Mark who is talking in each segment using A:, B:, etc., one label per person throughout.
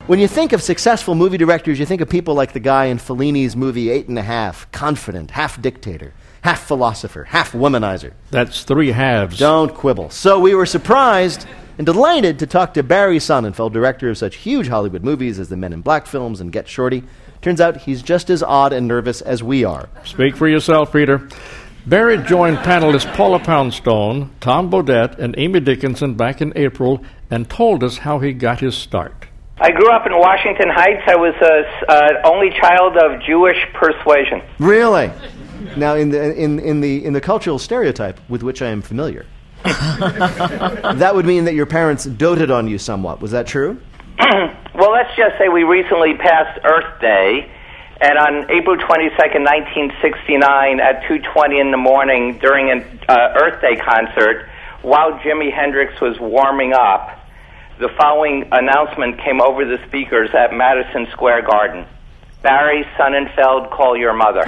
A: When you think of successful movie directors, you think of people like the guy in Fellini's movie 8½, confident, half dictator, half philosopher, half womanizer.
B: That's three halves.
A: Don't quibble. So we were surprised and delighted to talk to Barry Sonnenfeld, director of such huge Hollywood movies as the Men in Black films and Get Shorty. Turns out he's just as odd and nervous as we are.
B: Speak for yourself, Peter. Barry joined panelists Paula Poundstone, Tom Bodett, and Amy Dickinson back in April and told us how he got his start.
C: I grew up in Washington Heights. I was an only child of Jewish persuasion.
A: Really? Now, in the cultural stereotype with which I am familiar, that would mean that your parents doted on you somewhat. Was that true?
C: Well, let's just say we recently passed Earth Day, and on April 22nd, 1969, at 2:20 in the morning during an Earth Day concert, while Jimi Hendrix was warming up, the following announcement came over the speakers at Madison Square Garden. Barry Sonnenfeld, call your mother.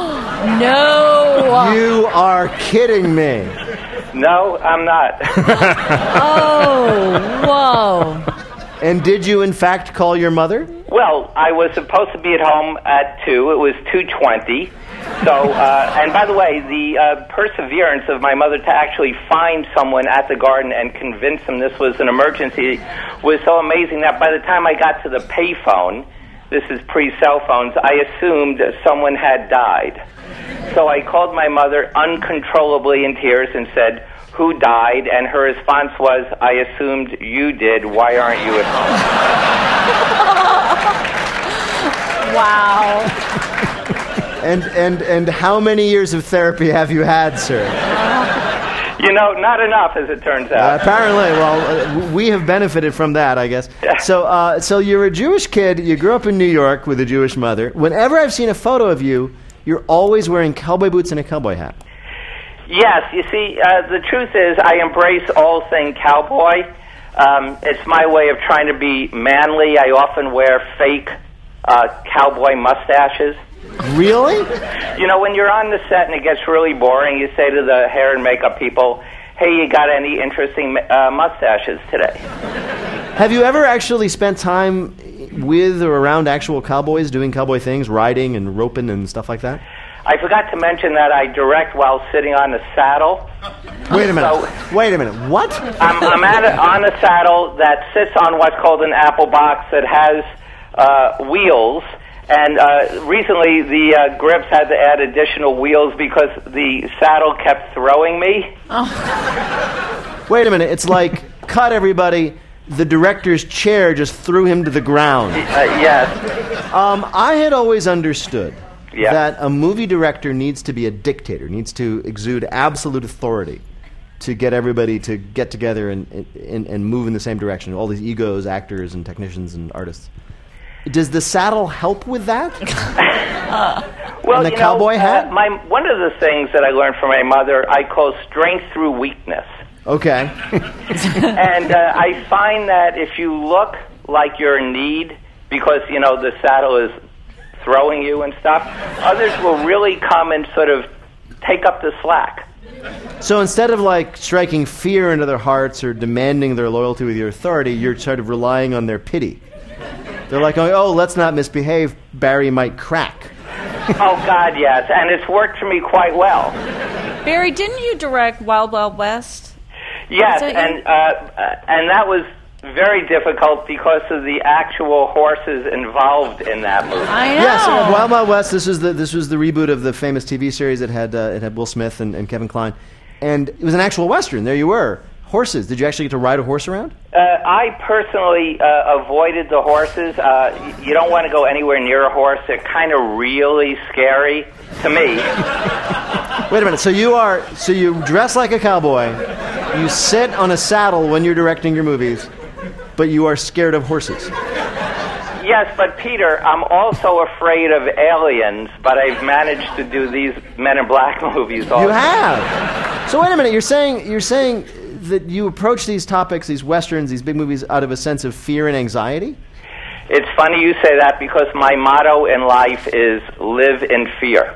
D: No!
A: You are kidding me.
C: No, I'm not.
D: Oh, whoa.
A: And did you, in fact, call your mother?
C: Well, I was supposed to be at home at 2. It was 2:20. So, and by the way, the perseverance of my mother to actually find someone at the garden and convince them this was an emergency was so amazing that by the time I got to the payphone, this is pre-cell phones, I assumed someone had died. So I called my mother uncontrollably in tears and said, "Who died?" And her response was, "I assumed you did. Why aren't you at home?"
D: Wow.
A: And how many years of therapy have you had, sir?
C: You know, not enough, as it turns out.
A: Apparently, well, we have benefited from that, I guess. So you're a Jewish kid. You grew up in New York with a Jewish mother. Whenever I've seen a photo of you, you're always wearing cowboy boots and a cowboy hat.
C: Yes, you see, the truth is I embrace all thing cowboy. It's my way of trying to be manly. I often wear fake cowboy mustaches.
A: Really?
C: You know, when you're on the set and it gets really boring, you say to the hair and makeup people, "Hey, you got any interesting mustaches today?"
A: Have you ever actually spent time with or around actual cowboys doing cowboy things, riding and roping and stuff like that?
C: I forgot to mention that I direct while sitting on a saddle.
A: Wait a minute. Wait a minute. What?
C: I'm on a saddle that sits on what's called an apple box that has wheels. And recently the grips had to add additional wheels because the saddle kept throwing me.
D: Oh.
A: Wait a minute. It's like, cut everybody. The director's chair just threw him to the ground.
C: Yes.
A: I had always understood that a movie director needs to be a dictator, needs to exude absolute authority to get everybody to get together and move in the same direction, all these egos, actors and technicians and artists. Does the saddle help with that?
C: Well,
A: and the cowboy hat?
C: One of the things that I learned from my mother, I call strength through weakness.
A: Okay.
C: And I find that if you look like you're in need, because, you know, the saddle is throwing you and stuff, others will really come and sort of take up the slack.
A: So instead of, like, striking fear into their hearts or demanding their loyalty with your authority, you're sort of relying on their pity. They're like, oh, let's not misbehave. Barry might crack.
C: Oh, God, yes. And it's worked for me quite well.
D: Barry, didn't you direct Wild Wild West?
C: Yes, and that was very difficult because of the actual horses involved in that movie.
D: I know.
A: Yes, Wild Wild West. This was the reboot of the famous TV series. It had Will Smith and Kevin Kline, and it was an actual Western. There you were. Horses. Did you actually get to ride a horse around?
C: I personally avoided the horses. You don't want to go anywhere near a horse. They're kind of really scary to me.
A: Wait a minute. So you dress like a cowboy. You sit on a saddle when you're directing your movies, but you are scared of horses.
C: Yes, but Peter, I'm also afraid of aliens, but I've managed to do these Men in Black movies also.
A: You have. So wait a minute. You're saying that you approach these topics, these westerns, these big movies, out of a sense of fear and anxiety?
C: It's funny you say that because my motto in life is live in fear.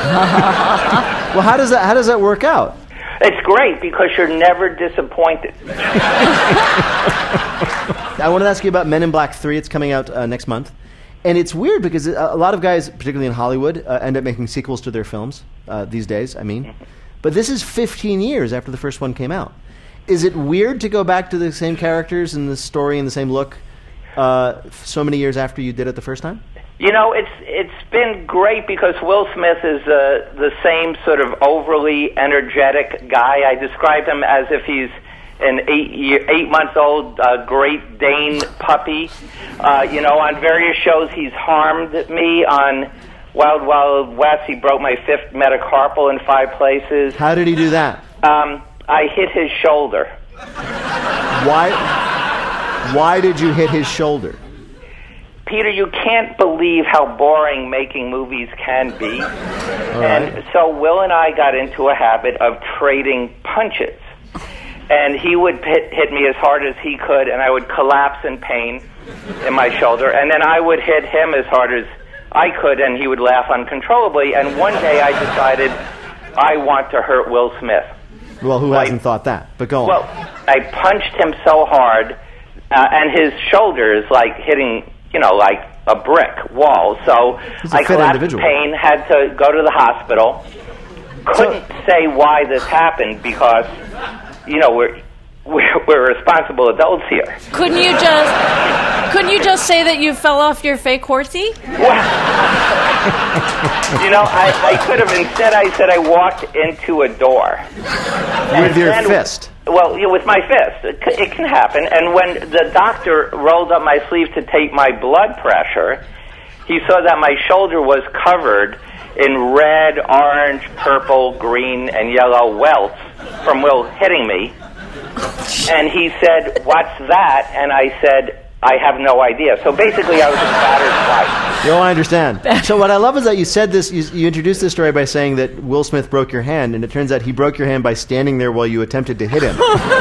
A: Well, how does that work out?
C: It's great because you're never disappointed.
A: I wanted to ask you about Men in Black 3. It's coming out next month. And it's weird because a lot of guys, particularly in Hollywood, end up making sequels to their films these days, I mean. But this is 15 years after the first one came out. Is it weird to go back to the same characters and the story and the same look so many years after you did it the first time?
C: You know, it's been great because Will Smith is the same sort of overly energetic guy. I described him as if he's an 8-month-old Great Dane puppy. You know, on various shows he's harmed me. On Wild Wild West, he broke my 5th metacarpal in 5 places.
A: How did he do that?
C: I hit his shoulder.
A: Why did you hit his shoulder?
C: Peter, you can't believe how boring making movies can be. And so Will and I got into a habit of trading punches. And he would hit me as hard as he could, and I would collapse in pain in my shoulder. And then I would hit him as hard as I could, and he would laugh uncontrollably. And one day I decided I want to hurt Will Smith.
A: Well, who hasn't thought that? But go on.
C: Well, I punched him so hard, and his shoulder is like hitting, you know, like a brick wall. So I collapsed in pain, had to go to the hospital. Couldn't say why this happened because, you know, we're responsible adults here.
D: Couldn't you just say that you fell off your fake horsey?
C: Well, you know, I could have. Instead, I said I walked into a door.
A: With your fist?
C: Well, with my fist. It can happen. And when the doctor rolled up my sleeve to take my blood pressure, he saw that my shoulder was covered in red, orange, purple, green, and yellow welts from Will hitting me. And he said, "What's that?" And I said, "I have no idea." So basically, I was a battered wife.
A: No, I understand. So what I love is that you said this, you introduced this story by saying that Will Smith broke your hand, and it turns out he broke your hand by standing there while you attempted to hit him.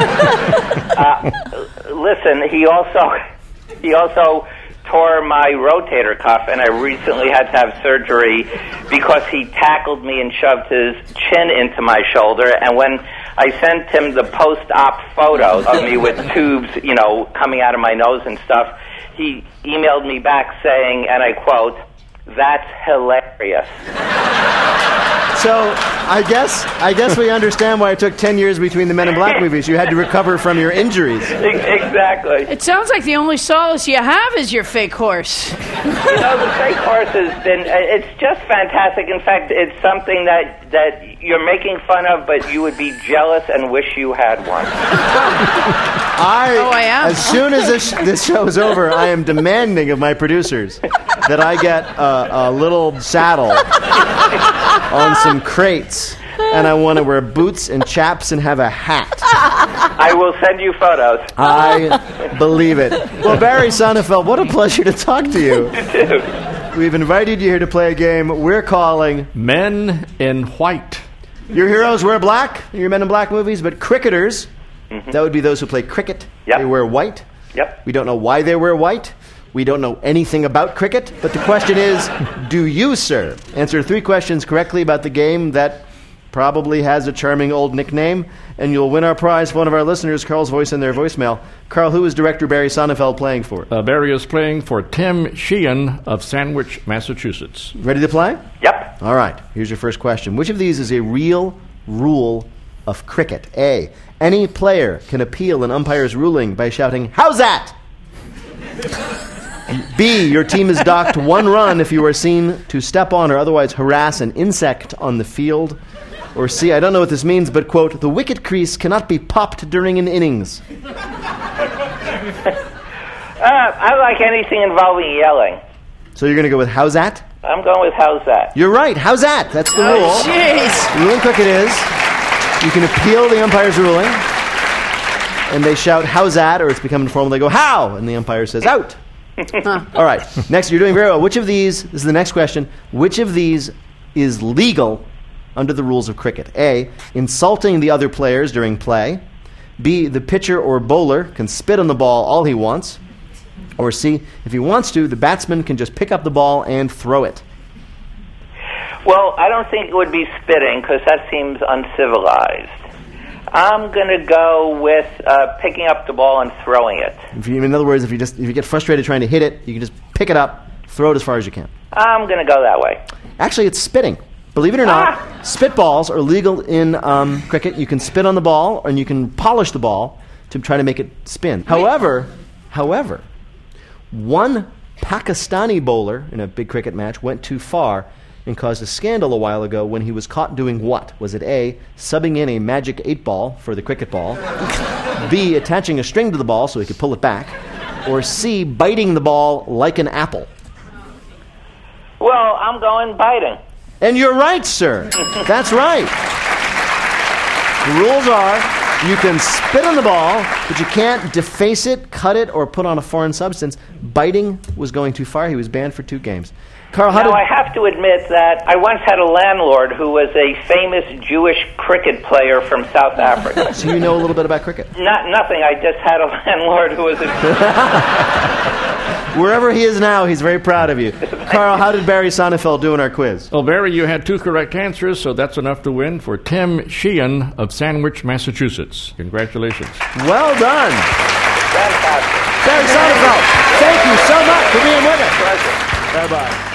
C: Listen, he also tore my rotator cuff, and I recently had to have surgery because he tackled me and shoved his chin into my shoulder. And when I sent him the post-op photos of me with tubes, you know, coming out of my nose and stuff, he emailed me back saying, and I quote, "That's hilarious."
A: So I guess we understand why it took 10 years between the Men in Black movies. You had to recover from your injuries.
C: Exactly.
E: It sounds like the only solace you have is your fake horse.
C: You know, the fake horse has been, it's just fantastic. In fact, it's something that you're making fun of, but you would be jealous and wish you had one.
E: I am.
A: As soon as this show is over, I am demanding of my producers that I get a little saddle on some crates, and I want to wear boots and chaps and have a hat.
C: I will send you photos.
A: I believe it. Well, Barry Sonnenfeld, what a pleasure to talk to you.
C: You too.
A: We've invited you here to play a game we're calling
B: Men in White.
A: Your heroes wear black in your Men in Black movies, but cricketers, that would be those who play cricket,
C: Yep.
A: they wear white.
C: Yep.
A: We don't know why they wear white. We don't know anything about cricket, but the question is, do you, sir? Answer 3 questions correctly about the game that probably has a charming old nickname, and you'll win our prize for one of our listeners, Carl's voice in their voicemail. Carl, who is director Barry Sonnenfeld playing for?
B: Barry is playing for Tim Sheehan of Sandwich, Massachusetts.
A: Ready to play?
C: Yep.
A: All right, here's your first question. Which of these is a real rule of cricket? A, any player can appeal an umpire's ruling by shouting, "How's that?" B, your team is docked 1 run if you are seen to step on or otherwise harass an insect on the field. Or C, I don't know what this means, but, quote, the wicket crease cannot be popped during an innings.
C: I like anything involving yelling.
A: So you're going to go with how's that?
C: I'm going with how's that.
A: You're right. How's that? That's the rule.
E: Jeez.
A: The rule in cricket is you can appeal the umpire's ruling, and they shout, how's that? Or it's become informal. They go, how? And the umpire says, out. All right. Next, you're doing very well. Which of these, this is the next question, which of these is legal under the rules of cricket? A, insulting the other players during play. B, the pitcher or bowler can spit on the ball all he wants. Or C, if he wants to, the batsman can just pick up the ball and throw it.
C: Well, I don't think it would be spitting because that seems uncivilized. I'm going to go with picking up the ball and throwing it.
A: In other words, if you get frustrated trying to hit it, you can just pick it up, throw it as far as you can.
C: I'm going to go that way.
A: Actually, it's spitting. Believe it or not, spitballs are legal in cricket. You can spit on the ball, and you can polish the ball to try to make it spin. However, one Pakistani bowler in a big cricket match went too far and caused a scandal a while ago when he was caught doing what? Was it A, subbing in a magic 8-ball for the cricket ball, B, attaching a string to the ball so he could pull it back, or C, biting the ball like an apple?
C: Well, I'm going biting.
A: And you're right, sir. That's right. The rules are you can spit on the ball, but you can't deface it, cut it, or put on a foreign substance. Biting was going too far. He was banned for 2 games. Carl,
C: I have to admit that I once had a landlord who was a famous Jewish cricket player from South Africa.
A: So you know a little bit about cricket?
C: Nothing. I just had a landlord who was
A: Wherever he is now, he's very proud of you. Carl, how did Barry Sonnenfeld do in our quiz?
B: Well, Barry, you had 2 correct answers, so that's enough to win for Tim Sheehan of Sandwich, Massachusetts. Congratulations.
A: Well done.
C: fantastic.
A: Barry Sonnenfeld, thank you so much for being with us.
C: Pleasure.
A: Bye-bye.